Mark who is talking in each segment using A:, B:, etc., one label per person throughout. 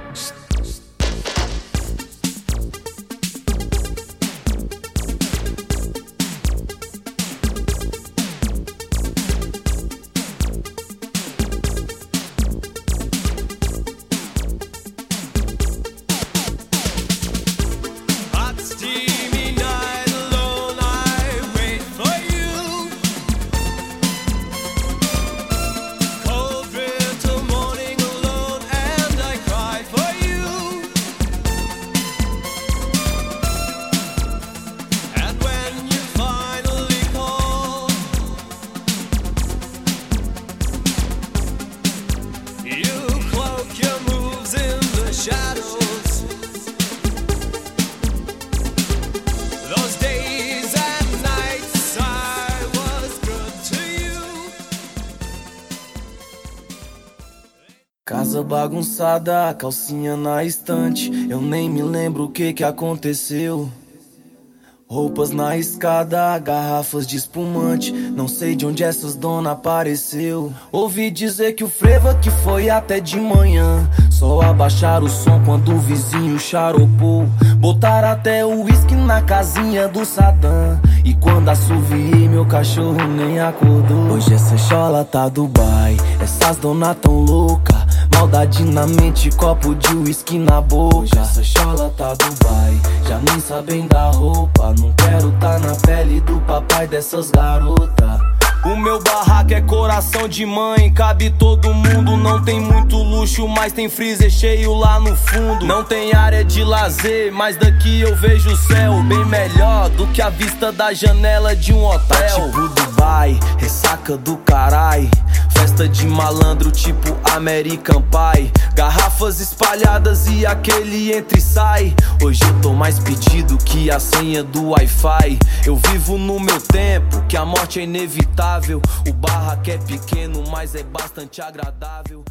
A: Casa bagunçada, calcinha na estante. Eu nem me lembro o que aconteceu. Roupas na escada, garrafas de espumante. Não sei de onde essas dona apareceu. Ouvi dizer que o frevo que foi até de manhã. Só abaixar o som quando o vizinho charopou. Botar até o uísque na casinha do Saddam. E quando assoviei, meu cachorro nem acordou. Hoje essa chola tá Dubai, essas dona tão louca. Maldade na mente, copo de uísque na boca. Hoje essa chola tá Dubai, já nem sabem da roupa. Não quero tá na pele do papai dessas garotas. O meu barraco é coração de mãe, cabe todo mundo. Não tem muito luxo, mas tem freezer cheio lá no fundo. Não tem área de lazer, mas daqui eu vejo o céu bem melhor do que a vista da janela de um hotel. Tá tipo Dubai, ressaca do carai. Festa de malandro tipo American Pie. Garrafas espalhadas e aquele entra e sai. Hoje eu tô mais pedido que a senha do Wi-Fi. Eu vivo no meu tempo, que a morte é inevitável. O barraco é pequeno, mas é bastante agradável.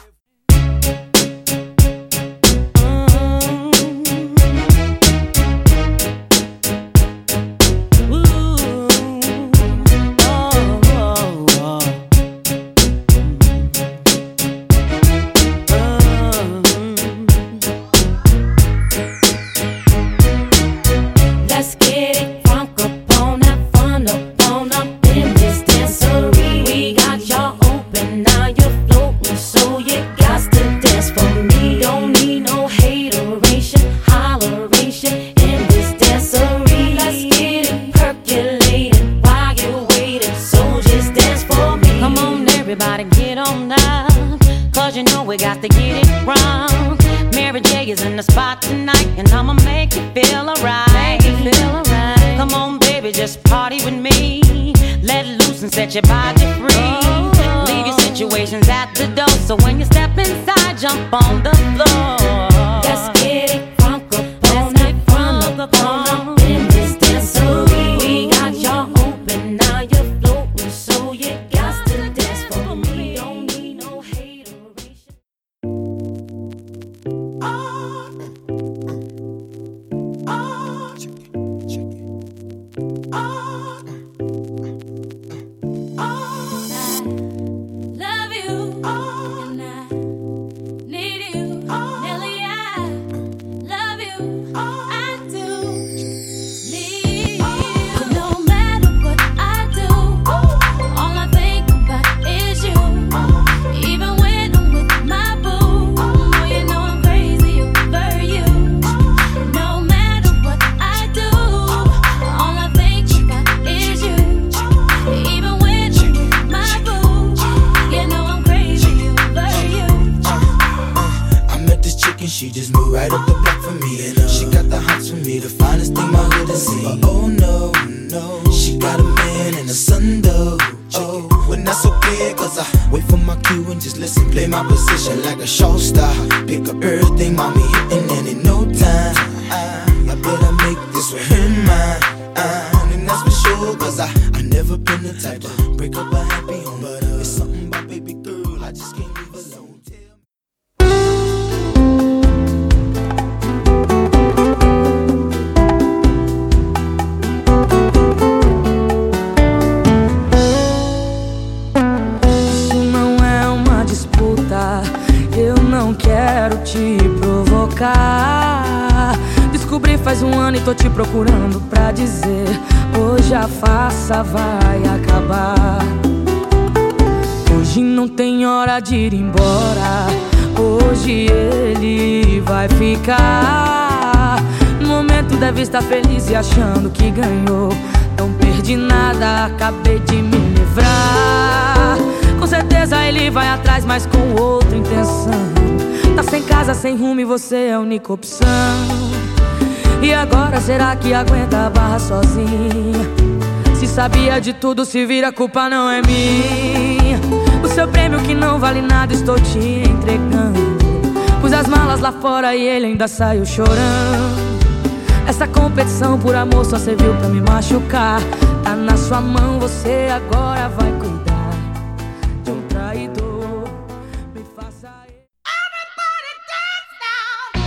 B: Set your body free. Leave your situations at the door. So when you step inside, jump on the floor. Let's get it crunk up in this dancery. We got y'all open, now you're floating, so you got to dance for me. Don't need no hateration.
C: She just moved right up the block for me, and she got the hots for me, the finest thing my hood has seen. Oh no, no, she got a man and a son though. Oh, well that's okay, cause I wait for my cue and just listen, play my position like a show star. Pick up everything, mommy hitting, and in no time I better make this with her mine. And that's for sure, cause I never been the type to break up a happy home. But it's something about baby girl, I just can't leave alone.
D: Quero quero te provocar. Descobri faz um ano e tô te procurando pra dizer: hoje a farsa vai acabar. Hoje não tem hora de ir embora. Hoje ele vai ficar. No momento deve estar feliz e achando que ganhou. Não perdi nada, acabei de me livrar. Com certeza ele vai atrás, mas com outra intenção. Tá sem casa, sem rumo e você é a única opção. E agora será que aguenta a barra sozinha? Se sabia de tudo, se vira, a culpa não é minha. O seu prêmio que não vale nada estou te entregando. Pus as malas lá fora e ele ainda saiu chorando. Essa competição por amor só serviu pra me machucar. Tá na sua mão, você agora vai cuidar de um traidor. Me faça...
B: Everybody dance now.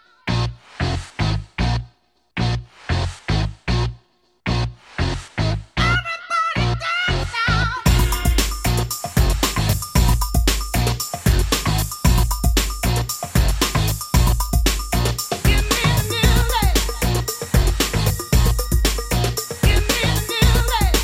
B: Everybody dance now. Give me the music. Give me the music.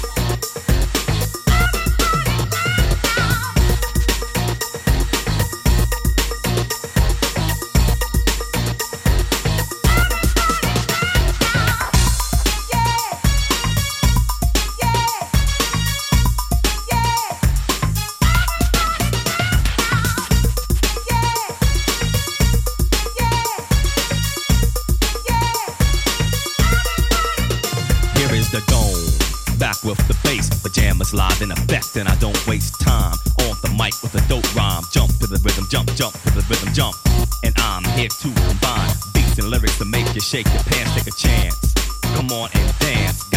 E: Here is the dome, back with the bass, pajamas live in effect, and I don't waste time on the mic with a dope rhyme. Jump to the rhythm, jump, jump to the rhythm, jump. And I'm here to combine beats and lyrics to make you shake your pants, take a chance. Come on and dance,